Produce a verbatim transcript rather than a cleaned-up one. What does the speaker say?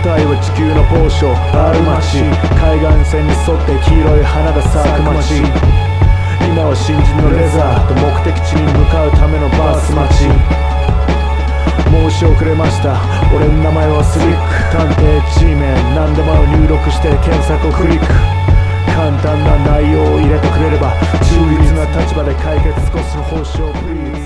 台は地球の某所ある街、海岸線に沿って黄色い花が咲く街。今は新人のレザーと目的地に向かうためのバス待ち。申し遅れました、俺の名前はスリック。探偵 G メン、何でも入力して検索をクリック。簡単な内容を入れてくれれば中立な立場で解決、少しの報酬をプリーズ。